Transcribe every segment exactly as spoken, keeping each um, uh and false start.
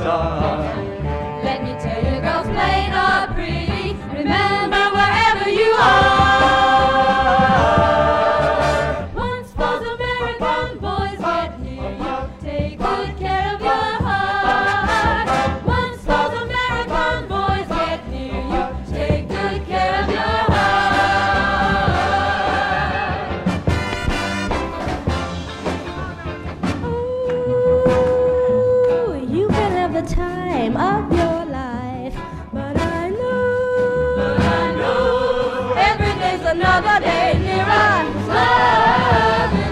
start. Let me tell you, girls plain or pretty, remember wherever you are. Once those American boys get near you, take good care of your heart. Once those American boys get near you, take good care of your heart. Ooh, you can have the time of your life, but I know, but I know every day's another day nearer loving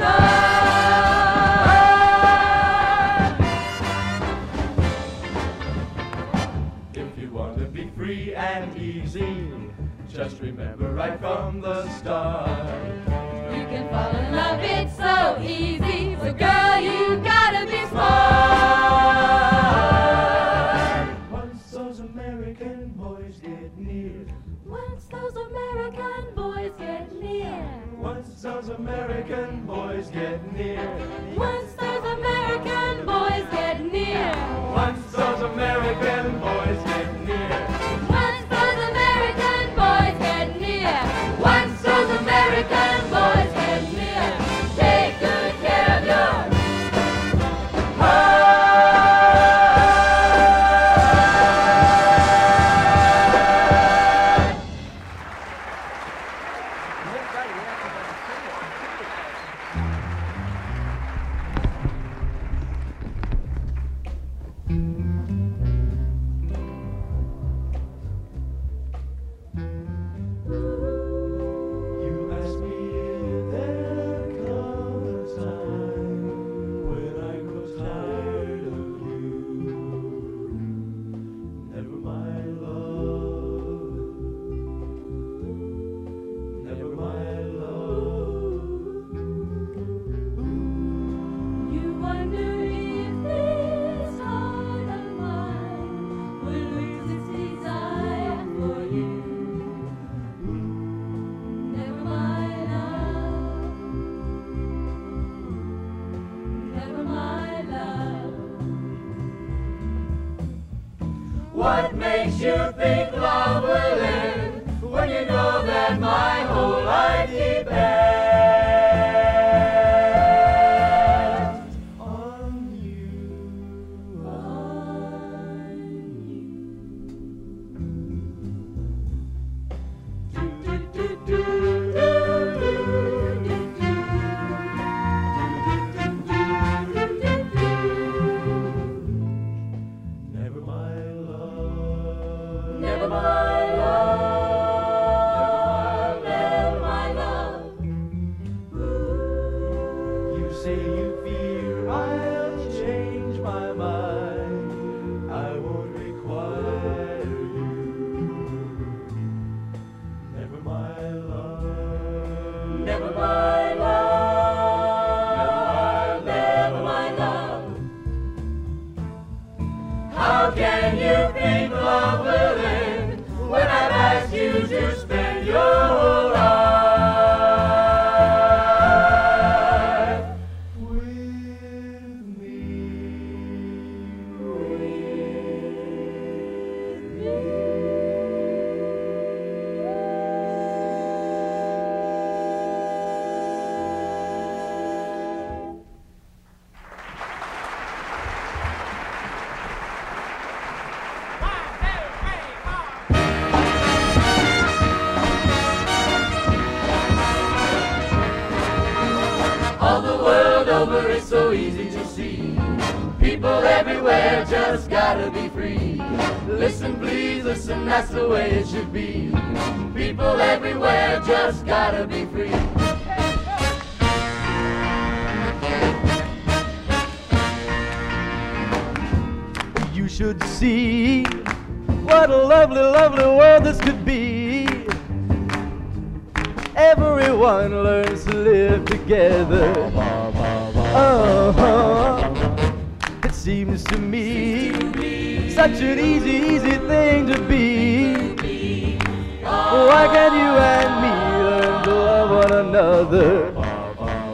us. If you want to be free and easy, just remember right from the start. You can fall in love, it's so easy. So girl, you gotta be smart. Once those American boys get near, Once those American boys get near, once those American boys get near, once those American boys get near, once those American boys get near, once those American boys get near, once those American boys get near, take good care of your heart. You ask me if there comes a time when I grow tired of you. Never my love, never my love. You wonder if this heart of mine will lose its desire for you. Never my love, never my love. What makes you think love will end when you know that my whole life depends on you? On you. Never my love, Never my love, never my love. You say you fear I'll change my mind. I won't require you. Never my love, Never my love, never my love. How can you think love will end when I've asked you to spend your whole life with me? All the world over it's so easy to see. People everywhere just gotta be free. Listen please, listen, that's the way it should be. People everywhere just gotta be free. You should see what a lovely, lovely world this could be. Everyone learns to live together. Uh-huh. It seems to me such an easy, easy thing to be. Why can't you and me learn to love one another?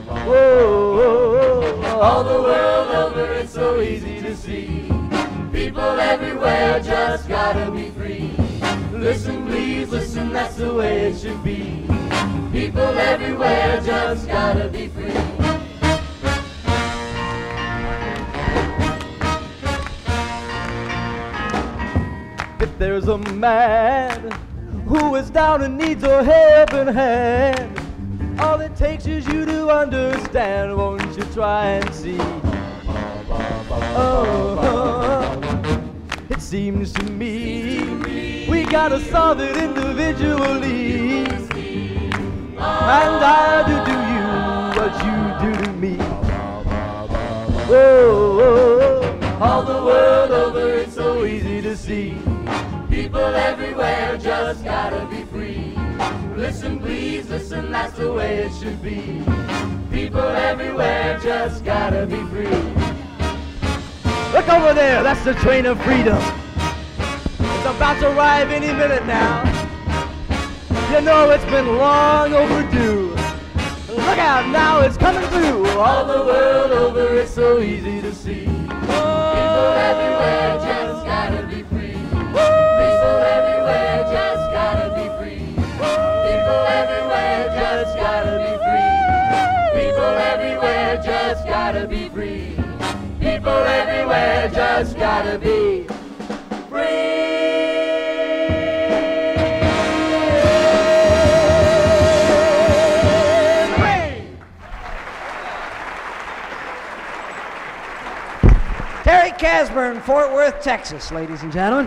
Whoa, all the world over it's so easy to see. People People everywhere just gotta be free. Listen, please, listen, that's the way it should be. People everywhere just gotta be free. If there's a man who is down and needs a helping hand, all it takes is you to understand. Won't you try and see? Oh, it seems to me we gotta solve it individually. And I do to you what you do to me. Oh, all the world over, it's so easy to see. People everywhere just gotta be free. Listen, please, listen, that's the way it should be. People everywhere just gotta be free. Look over there, that's the train of freedom. It's about to arrive any minute now. You know it's been long overdue. Look out now, it's coming through. All the world over, it's so easy to see. People everywhere just gotta be free. People everywhere just gotta be free. People everywhere just gotta be free. People everywhere just gotta be free. People everywhere just gotta be free. Terry Casburn, Fort Worth, Texas, ladies and gentlemen.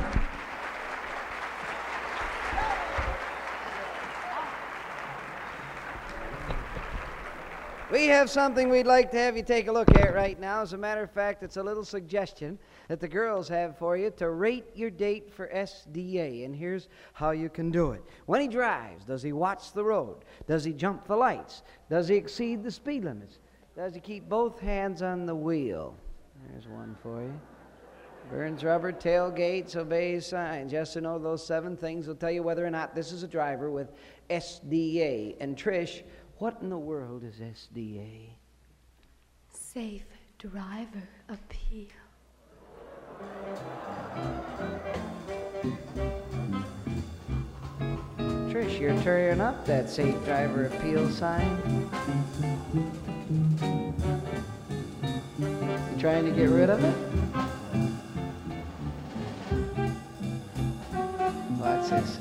We have something we'd like to have you take a look at right now. As a matter of fact, it's a little suggestion that the girls have for you to rate your date for S D A. And here's how you can do it. When he drives, does he watch the road? Does he jump the lights? Does he exceed the speed limits? Does he keep both hands on the wheel? There's one for you. Burns rubber, tailgates, obeys signs. Yes or no, those seven things will tell you whether or not this is a driver with S D A. And Trish, what in the world is S D A? Safe driver appeal. Trish, you're tearing up that safe driver appeal sign. You trying to get rid of it? Watch this.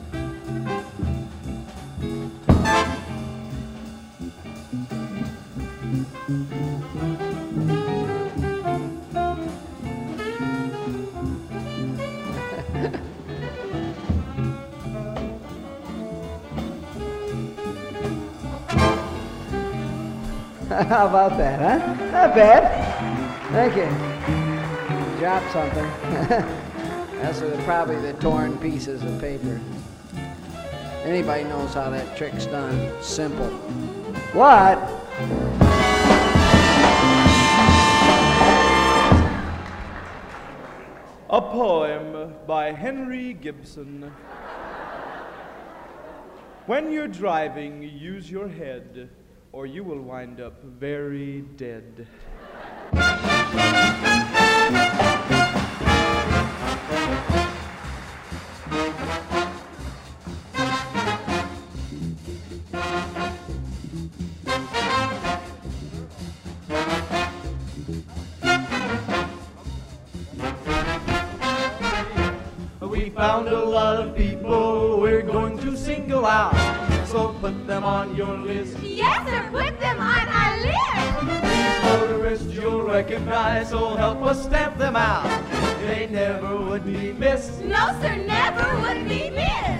How about that, huh? Not bad. Thank you. Dropped something. That's the, probably the torn pieces of paper. Anybody knows how that trick's done. Simple. What? A poem by Henry Gibson. When you're driving, use your head, or you will wind up very dead. We found a lot of people we're going to single out, so put them on your list. Yes, sir, put them on our list. These motorists you'll recognize, so help us stamp them out. They never would be missed. No, sir, never would be missed.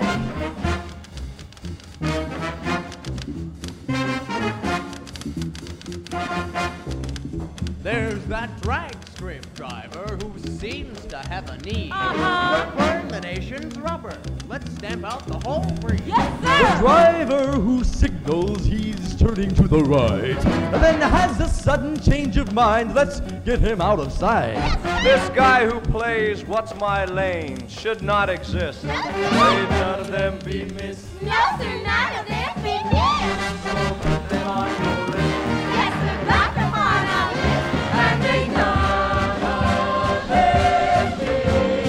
There's that drag strip driver who seems to have a need. Uh-huh. Burn the nation's rubber. Let's stamp out the whole breed. Yes, The sir. driver who signals he's turning to the right, and then has a sudden change of mind. Let's get him out of sight. This guy who plays What's My Lane should not exist. No, sir. May none of them be missed. No, sir, none of them be missed. So put them on your list. Yes, sir, put them on our list. And they none of them be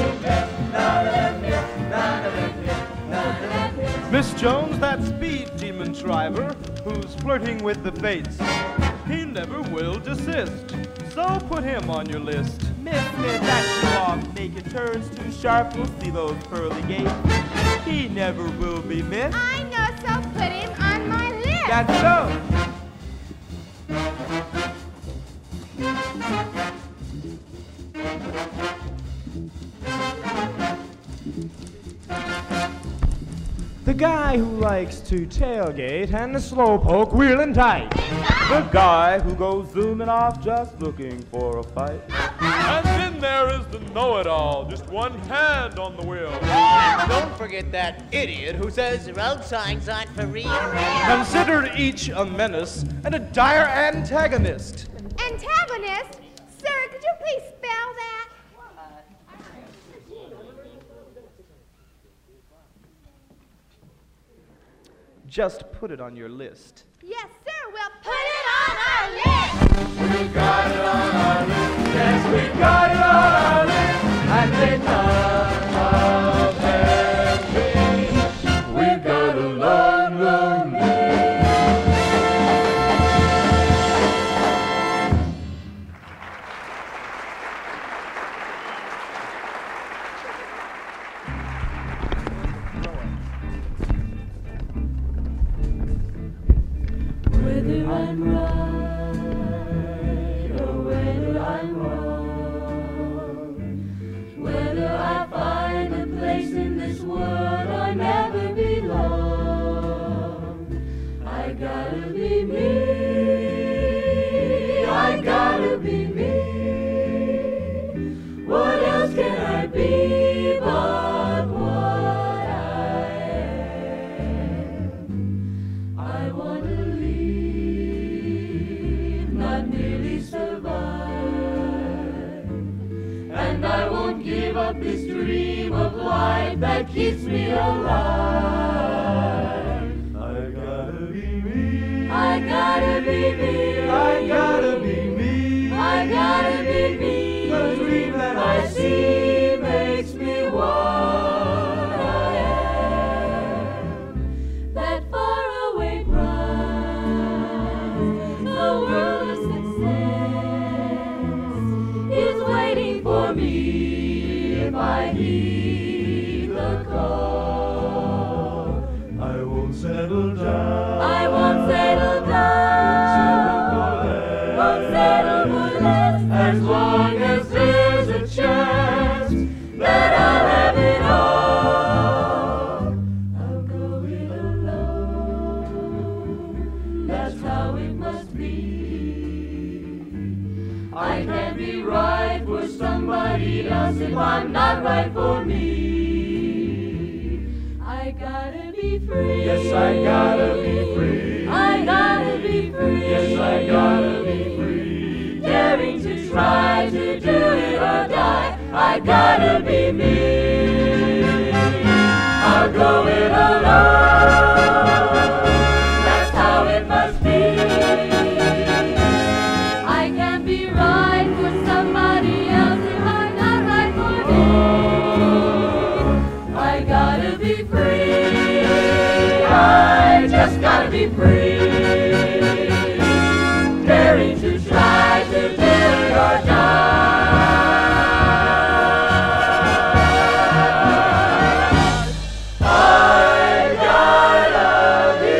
Miss Jones, that speed demon driver who's flirting with the fates. He never will desist, so put him on your list. Miss Smith, that show-off naked turns too sharp. We'll see those pearly gates. He never will be missed. I know, so put him on my list. That's so. The guy who likes to tailgate and the slowpoke wheeling tight. The guy who goes zooming off just looking for a fight. And then there is the know-it-all, just one hand on the wheel. Don't forget that idiot who says road signs aren't for real. Considered each a menace and a dire antagonist. Antagonist? Sir, could you please spell that? Just put it on your list. Yes, sir, we'll put it on our list. We got it on our list. Yes, we got it on our list. And they none of them be. We've got a long, long list. Whether I'm right or whether I'm wrong, whether I find a place in this world or never belong, I gotta be me, I gotta be me. What else can I be but what I am? I wanna not merely survive, and I won't give up this dream of life that keeps me alive. I gotta be me. I gotta be me. I gotta be me. I gotta be me. The dream that I see makes me what I am. That faraway prize, the world of success, is waiting for me if I heed the call. I won't settle down. I won't settle down. Won't settle for less As long as there's a chance that I'll have it all. I'll go it alone. That's how it must be. I can't be right for somebody else if I'm not right for me. I gotta be free. Yes, I gotta be free. I gotta be free. Yes, I gotta be free. Daring to try to do it or die. I gotta be me. I'll go it alone. That's how it must be. I can't be right for somebody else if I'm not right for me. I gotta be free. I just gotta be free. Daring to try to do it or die. I gotta be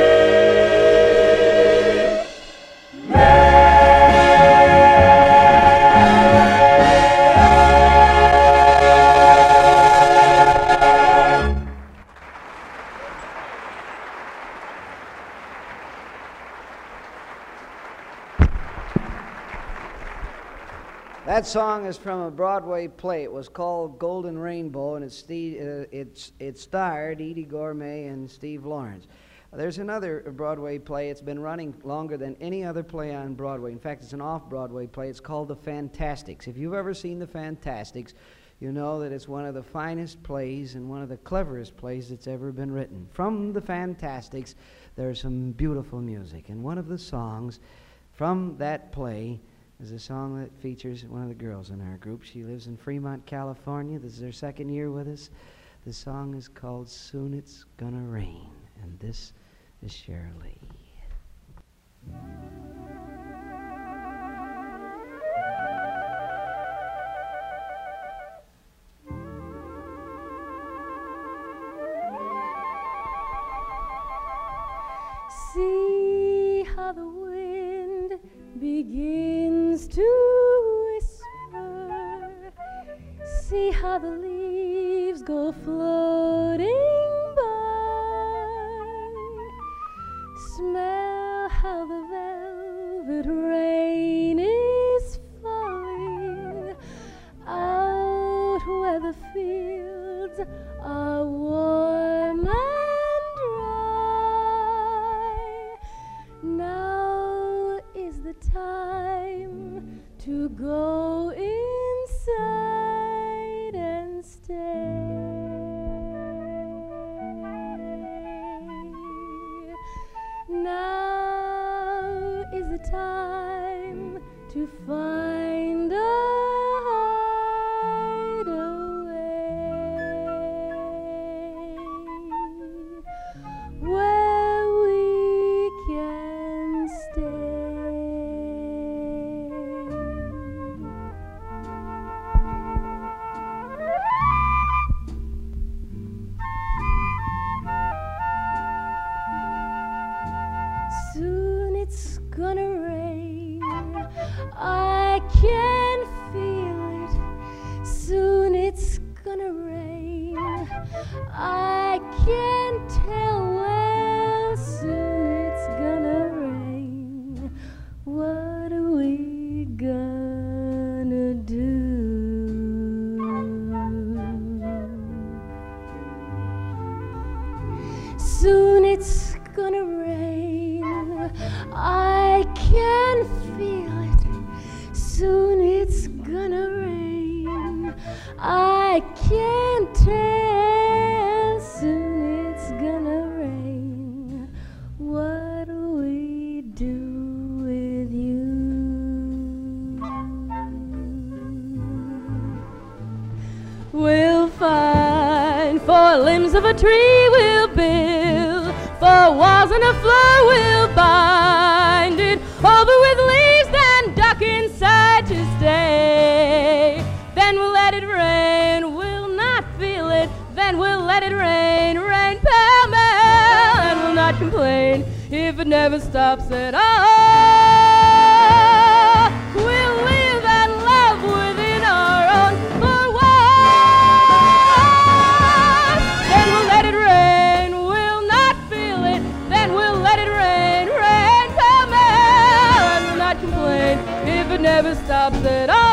That song is from a Broadway play. It was called Golden Rainbow, and it's Steve, uh, it's, it starred Edie Gourmet and Steve Lawrence. There's another Broadway play. It's been running longer than any other play on Broadway. In fact, it's an off-Broadway play. It's called The Fantastics. If you've ever seen The Fantastics, you know that it's one of the finest plays and one of the cleverest plays that's ever been written. From The Fantastics, there's some beautiful music. And one of the songs from that play is a song that features one of the girls in our group. She lives in Fremont, California. This is her second year with us. The song is called Soon It's Gonna Rain. And this is Shirley. See how the wind begins to whisper. See how the leaves go floating by. Smell how the velvet rain is falling out where the fields are warm and dry. Now is the time to go inside and stay. Now is the time to find a hideaway where we can stay. Soon it's gonna rain, I can feel it. Soon it's gonna rain, I can tell. Well, soon it's gonna rain. What are we gonna do? Soon it's gonna rain, I can feel it. Soon it's gonna rain, I can't tell. Soon it's gonna rain. What do we do with you? We'll find four limbs of a tree, we'll build four walls and a floor, we'll bind it over with leaves, then duck inside to stay. Then we'll let it rain, we'll not feel it. Then we'll let it rain, rain pell-mell, and we'll not complain if it never stops at all. We'll live and love within our own four walls. Then we'll let it rain, we'll not feel it. Then we'll let it rain, rain pell-mell, and we'll not complain if it never stops at all.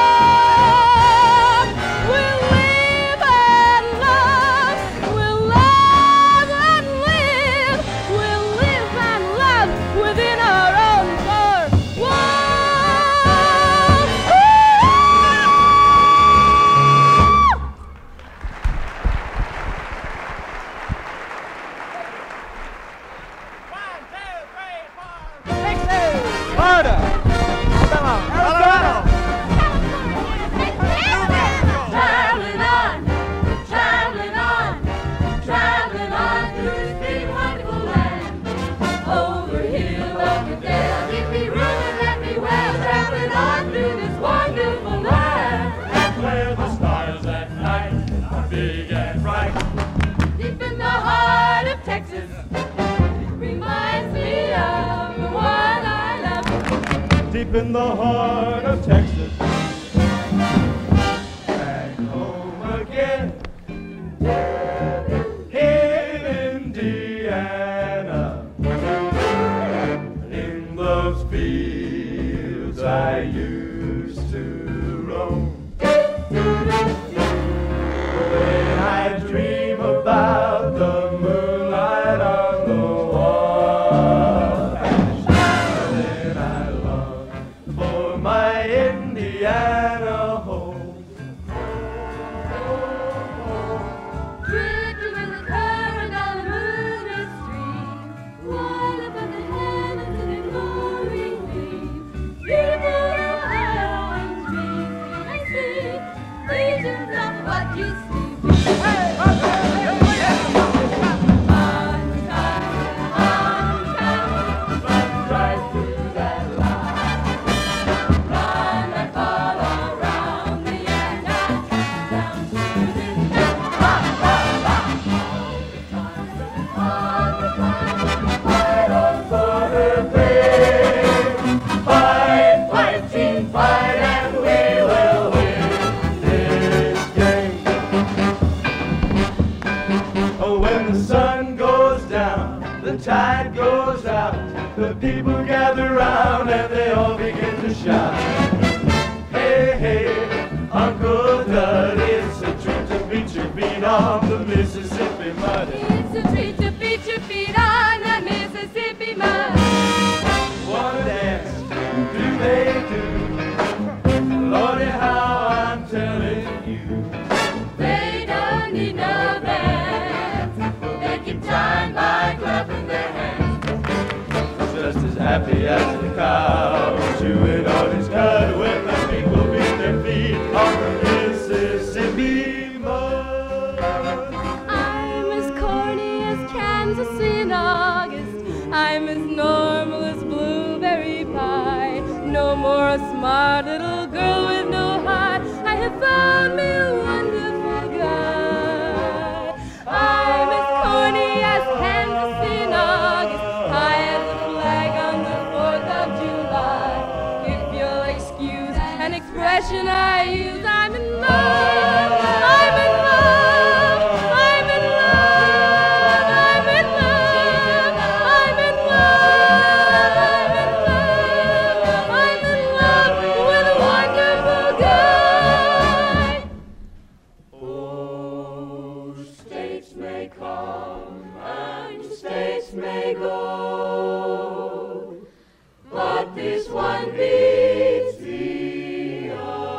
We'll live and love, we'll love and live, we'll live and love within our own four walls. Florida! Colorado! Traveling on, traveling on, traveling on through this big wonderful land. Over hill, over dale, give me room and let me well. Traveling on through this wonderful land. Where the stars at night are big and bright. Deep in the heart of Texas, reminds me of the one I love. Deep in the heart of Texas. Back home again. In Indiana. In those fields I used to roam. When I dream about the moonlight on the wall, and then I long for my Indiana home. Drifting in the current on the moonlit stream, wide up in the heavens in a moving gleam. Beautiful islands dream, I see visions of what used to be. On The people gather round and they all begin to shout. Hey, hey, Uncle Dud, it's a treat to beat your feet on the Mississippi mud. It's a treat to beat your feet on the Mississippi mud. Wanna dance? Do they do? Lordy, how I'm telling you. They don't need no bands. They keep time by clapping their hands. Just as happy as a cow, chewing on his cud when the people beat their feet on the Mississippi mud. I'm as corny as Kansas in August. I'm as normal as blueberry pie. No more a smart little girl with no heart. I have found me a wonderful guy. I'm as corny as Kansas in August. High as a flag on the fourth of July. If you'll excuse an expression I use, I'm in love. I'm in love. I'm in love. I'm in love. I'm in love. I'm in love. I'm in love with a wonderful guy. Oh, states may come and states may go, but this one beats the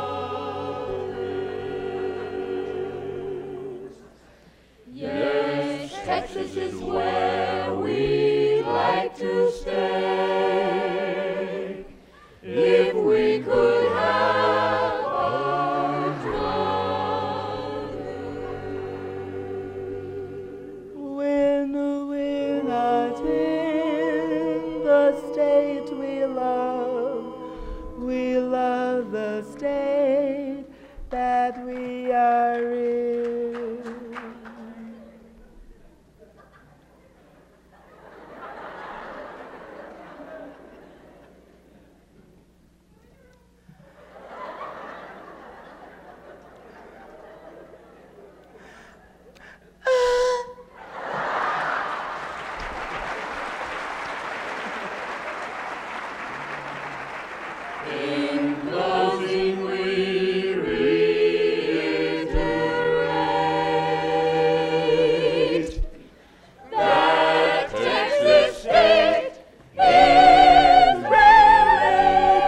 others. Yes, Texas is where we'd like to stay. If we could have our druthers. When we're not in the state we love, we love the state that we are in. In closing, we reiterate that Texas State is really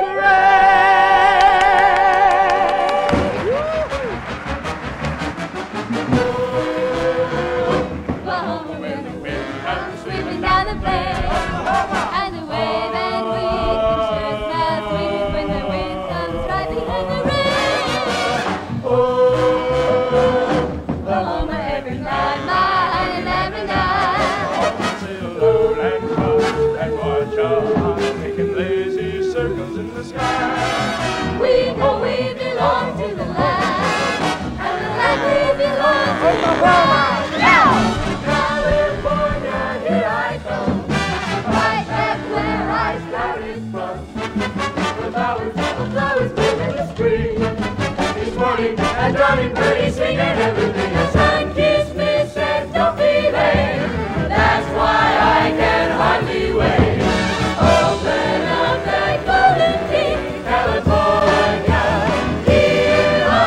Oklahoma wind comes sweeping down the plain, and the way that we can sure smell sweet when the wind comes right behind the rain. Oklahoma every night, night and every night. Sail low and cross and watch out, making lazy circles in the sky. We know we belong to the land, and the land we belong to the world. California, here I come, Right back where I started from. the flowers, the flowers bloom in the spring. This morning, and darling birdie singing everything. The sun kissed me, said don't be late. That's why I can hardly wait. Open up that golden key, California, here I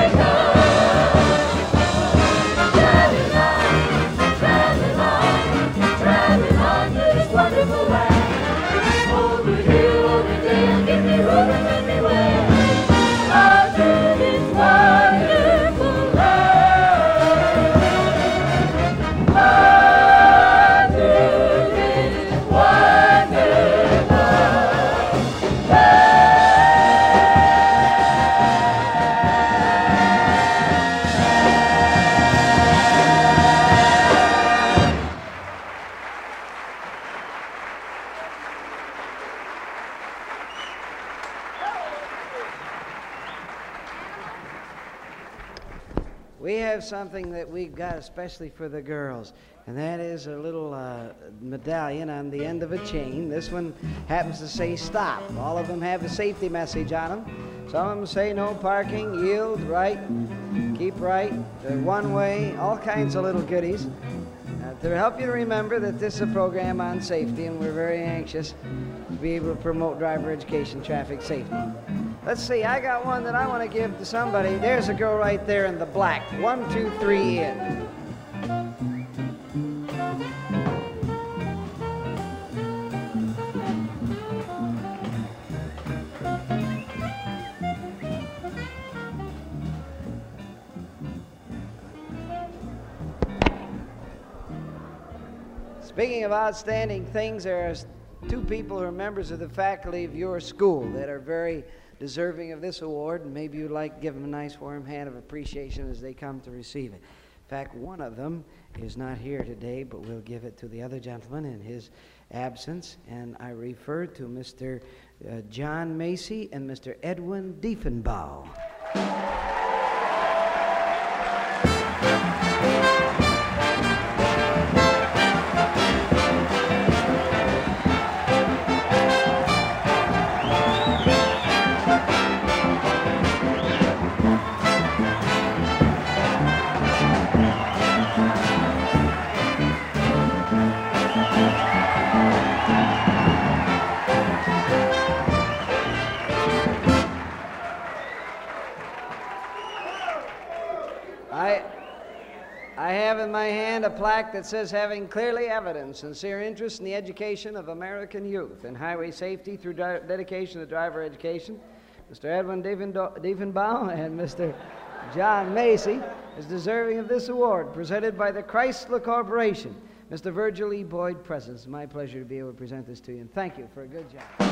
come. Traveling on, traveling on, traveling on to this wonderful land. Over hill, over dale, get me roving everywhere. Out to this wonderful land. Out to this wonderful We have something that we've got especially for the girls, and that is a little uh, medallion on the end of a chain. This one happens to say stop. All of them have a safety message on them. Some of them say no parking, yield, right, keep right, uh, one way, all kinds of little goodies. Uh, Uh, to help you to remember that this is a program on safety, and we're very anxious to be able to promote driver education, traffic safety. Let's see, I got one that I want to give to somebody. There's a girl right there in the black. One, two, three, in. Speaking of outstanding things, there are two people who are members of the faculty of your school that are very deserving of this award, and maybe you'd like to give them a nice warm hand of appreciation as they come to receive it. In fact, one of them is not here today, but we'll give it to the other gentleman in his absence, and I refer to Mister Uh, John Macy and Mister Edwin Diefenbaugh. I have in my hand a plaque that says, having clearly evidenced sincere interest in the education of American youth and highway safety through di- dedication to driver education, Mister Edwin Diefenbaugh and Mister John Macy is deserving of this award presented by the Chrysler Corporation. Mister Virgil E. Boyd presents. It's my pleasure to be able to present this to you, and thank you for a good job.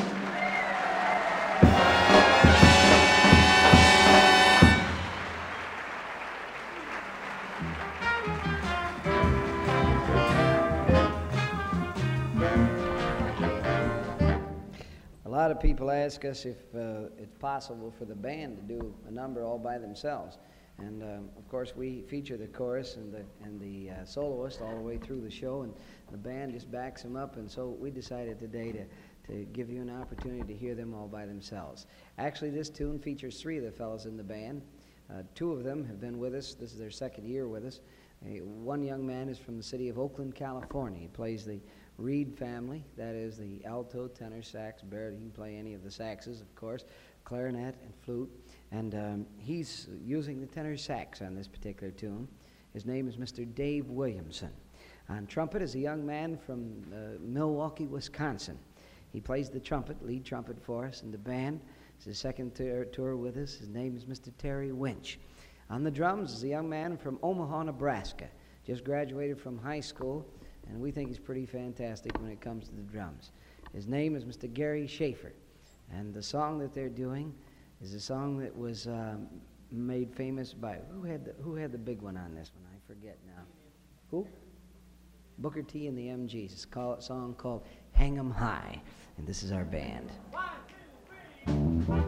A lot of people ask us if uh, it's possible for the band to do a number all by themselves. And um, of course we feature the chorus and the, and the uh, soloist all the way through the show, and the band just backs them up, and so we decided today to, to give you an opportunity to hear them all by themselves. Actually, this tune features three of the fellows in the band. Uh, two of them have been with us. This is their second year with us. Uh, one young man is from the city of Oakland, California. He plays the Reed family, that is the alto, tenor, sax, baritone. He can play any of the saxes, of course, clarinet and flute, and um, he's using the tenor sax on this particular tune. His name is Mister Dave Williamson. On trumpet is a young man from uh, Milwaukee, Wisconsin. He plays the trumpet, lead trumpet for us in the band. It's his second tour, tour with us. His name is Mister Terry Winch. On the drums is a young man from Omaha, Nebraska. Just graduated from high school, and we think he's pretty fantastic when it comes to the drums. His name is Mister Gary Schaefer, and the song that they're doing is a song that was um, made famous by, who had the, who had the big one on this one? I forget now. Who? Booker T and the M Gs. It's called, a song called Hang 'em High, and this is our band. One, two, three.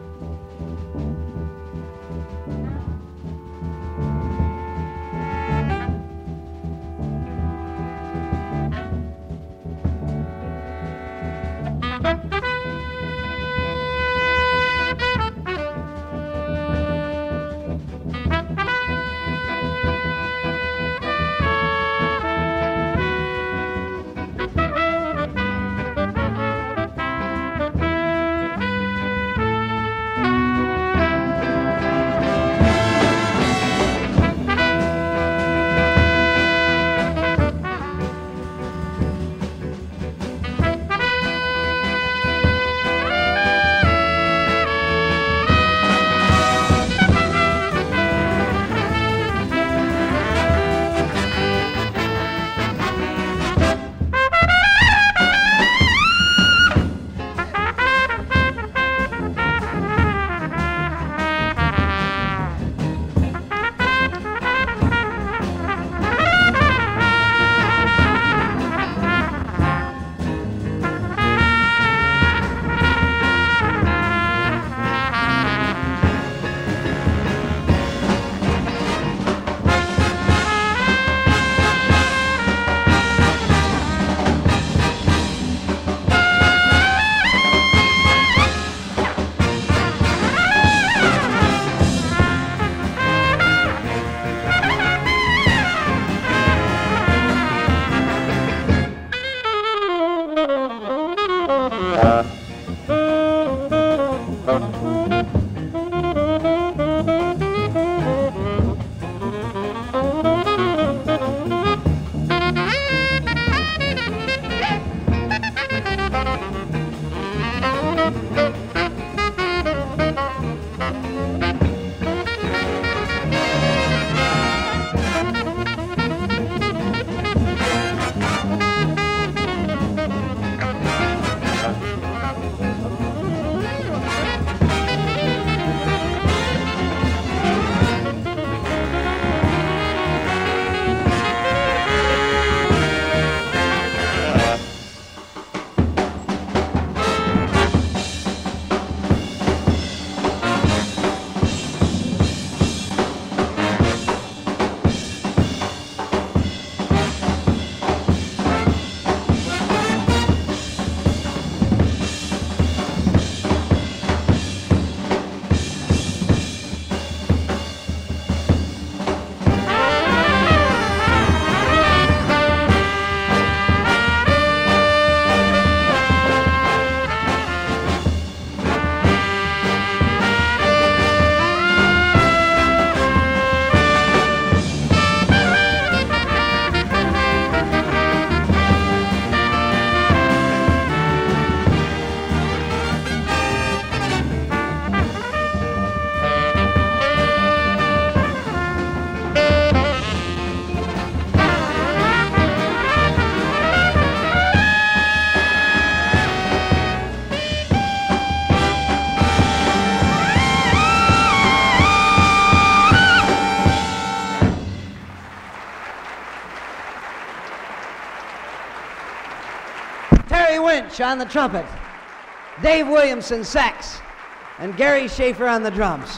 French on the trumpet, Dave Williamson sax, and Gary Schaefer on the drums.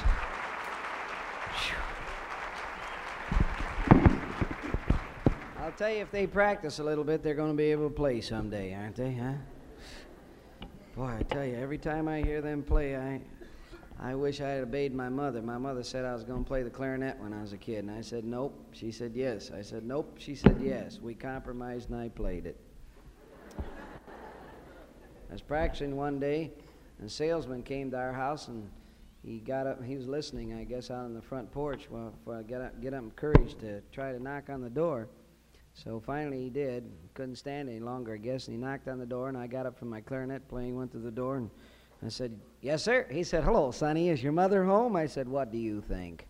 I'll tell you, if they practice a little bit, they're going to be able to play someday, aren't they, huh? Boy, I tell you, every time I hear them play, I I wish I had obeyed my mother. My mother said I was going to play the clarinet when I was a kid, and I said nope. She said yes. I said nope. She said yes. We compromised, and I played it. I was practicing one day, and a salesman came to our house, and he got up. He was listening, I guess, out on the front porch. Well, before I get up, get up courage to try to knock on the door. So finally he did. Couldn't stand any longer, I guess, and he knocked on the door, and I got up from my clarinet playing, went to the door, and I said, yes, sir. He said, hello, Sonny. Is your mother home? I said, what do you think?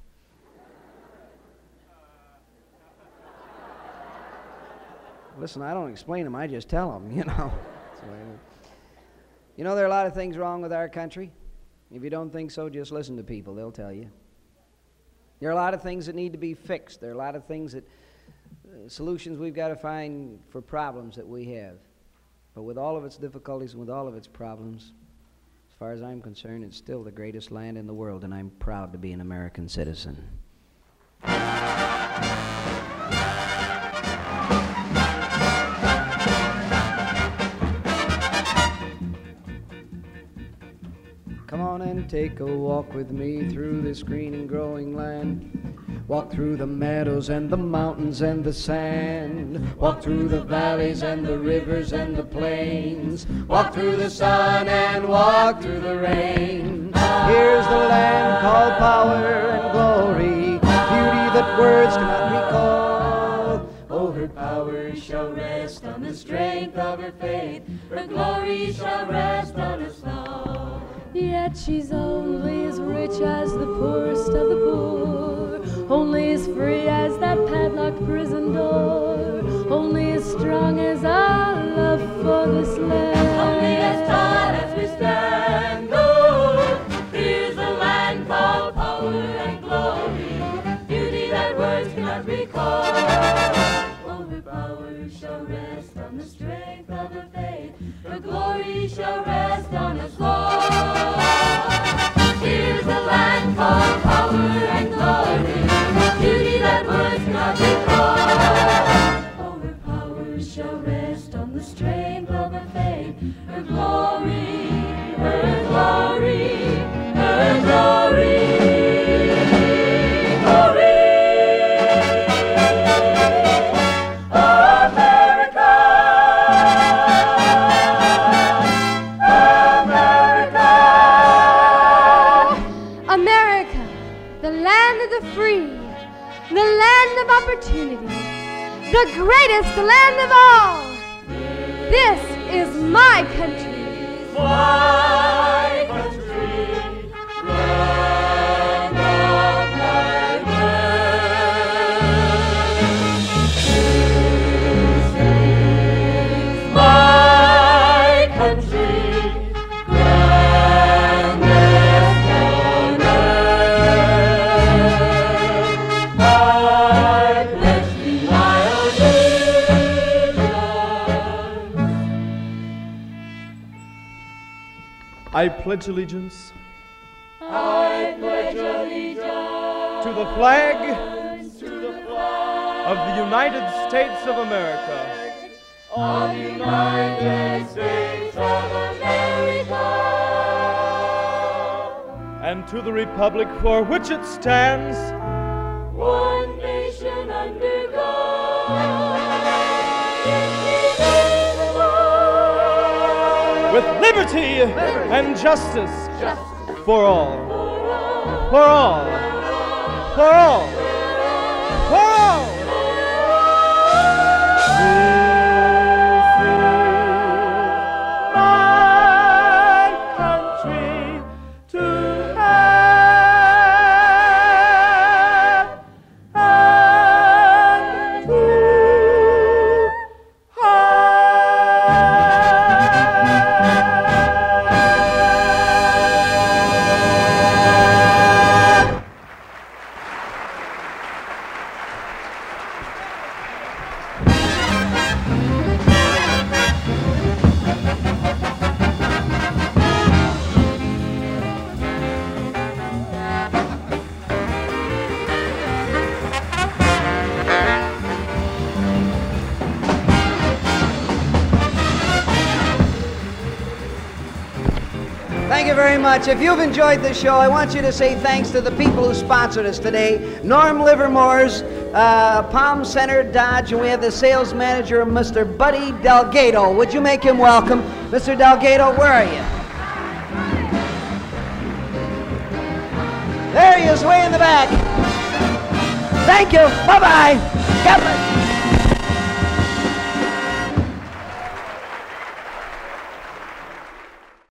Listen, I don't explain them. I just tell them, you know. So, you know, there are a lot of things wrong with our country. If you don't think so, just listen to people. They'll tell you. There are a lot of things that need to be fixed. There are a lot of things that, uh, solutions we've got to find for problems that we have. But with all of its difficulties and with all of its problems, as far as I'm concerned, it's still the greatest land in the world, and I'm proud to be an American citizen. Come on and take a walk with me through this green and growing land. Walk through the meadows and the mountains and the sand. Walk through the valleys and the rivers and the plains. Walk through the sun and walk through the rain. Here's the land called power and glory, beauty that words cannot recall. Oh, her power shall rest on the strength of her faith. Her glory shall rest on us all. Yet she's only as rich as the poorest of the poor, only as free as that padlocked prison door, only as strong as our love for this land. Only as tall as we stand. Oh, here's a land called power and glory, beauty that words cannot recall. Oh, her power shall rest on the strength of her faith. Her glory shall rest on us all. Here's a land called power and glory, beauty that words cannot recall. Oh, her power shall rest on the strength of her faith. Her glory, her glory, her glory, glory. The land of opportunity, the greatest land of all. This is my country. My country, land of my birth. This is my country, grandest on earth. I pledge thee my allegiance. I pledge allegiance I pledge allegiance to the flag to the flag of the United States of America of the United States of America and to the republic for which it stands, one nation under God, indivisible, with liberty and justice justice for all, for all, for all, for all, for all. very much. If you've enjoyed this show, I want you to say thanks to the people who sponsored us today. Norm Livermore's uh, Palm Center Dodge, and we have the sales manager, Mister Buddy Delgado. Would you make him welcome? Mister Delgado, where are you? There he is, way in the back. Thank you. Bye-bye. God bless.